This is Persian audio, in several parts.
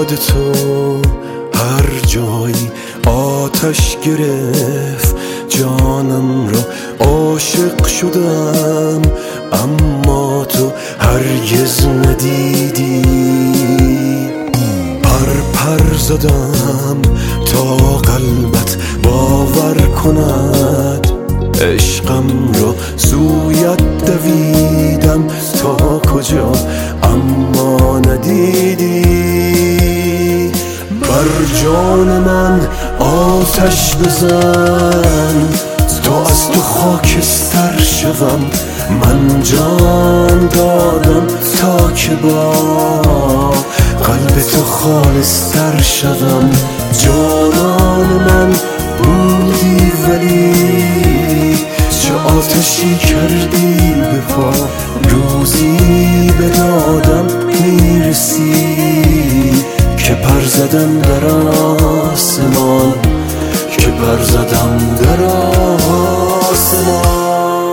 یاد تو هر جایی آتش گرفت جانم را، عاشق شدم اما تو هرگز ندیدی. پر زدم تا قلبت باور کند، عشقم را سویت دویدم تا کجا اما ندیدی. بر جان من آتش بزن تا از تو خاکستر شوم، من جان دادم تا که با قلب تو خالص‌تر شوم. جانان من بودی ولی چه آتشی کردی به پا، روزی به دادم میرسی که پر زدم در آسمان، که پر زدم در آسمان.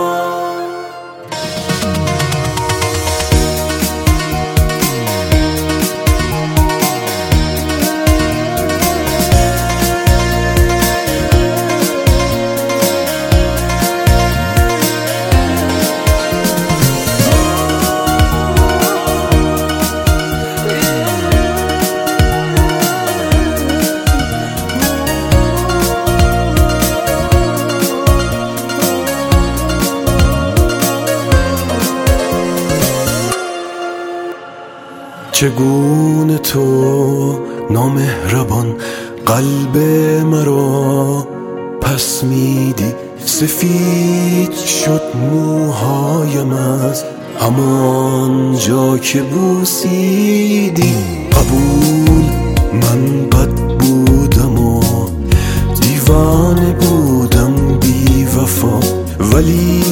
چگونه تو نامهربان قلب مرا پس میدی، سفید شد موهایم از همان جا که بوسیدی. قبول من بد بودم و دیوانه بودم بی وفا، ولی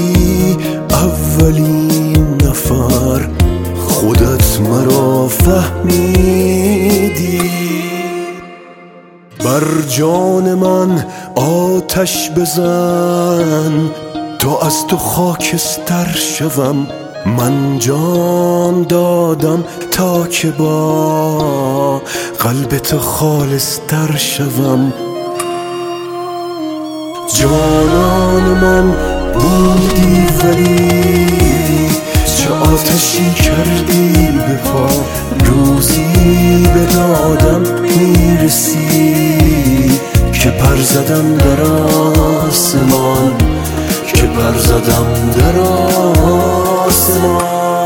اولین نفر خودت مرا فهمیدی. بر جان من آتش بزن تا از تو خاکستر شوم، من جان دادم تا که با قلب تو خالص‌تر شوم. جانان من بودی ولی چه آتشی کردی به پا، روزی به دادم میرسی که پر زدم در آسمان، که پر زدم در آسمان.